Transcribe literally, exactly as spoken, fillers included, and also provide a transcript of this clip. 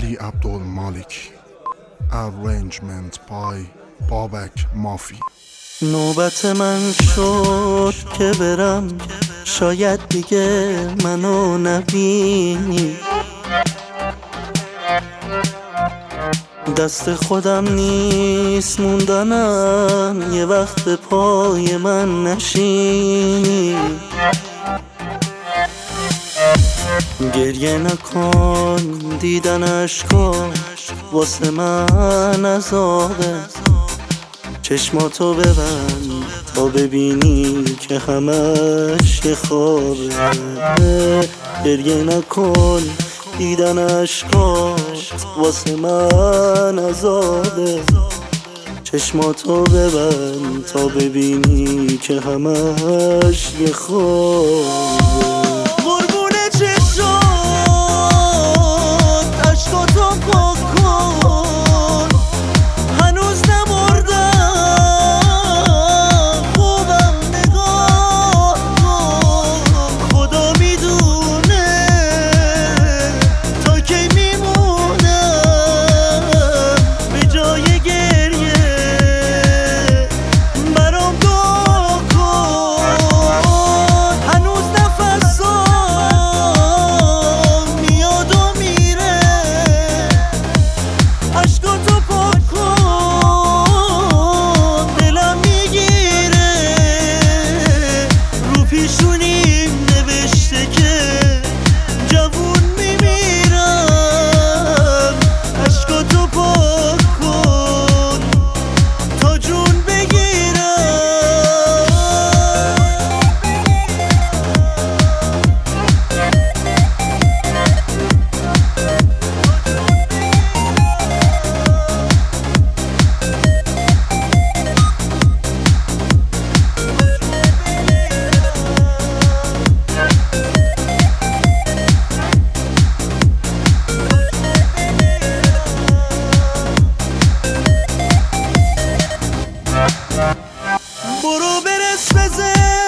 Ali Abdul Malik. Arrangement by Babak Mafi. نوبت من شد که برم، شاید دیگه منو نبینی. دست خودم نیست موندنم، یه وقت به پای من نشینی. گریه نکن، دیدن اشکا واسه من عذابه. چشماتو ببند تا ببینی که همش یه خوابه. گریه نکن، دیدن اشکات واسه من عذابه. چشماتو ببند تا ببینی که همش یه خوابه. قربون چشات اشکاتو پاک کن، هنوز نمردم خوبم نگاه کن. خدا میدونه تا کی میمونم به جای گریه، برام دعا کن. هنوز نفسام میاد و میره، اشکاتو پاک کن، دلم میگیره. رو پیشونیم نوشته که جوون میمیرم. اشکاتو پاک کن تا جون بگیرم. برو برس بزن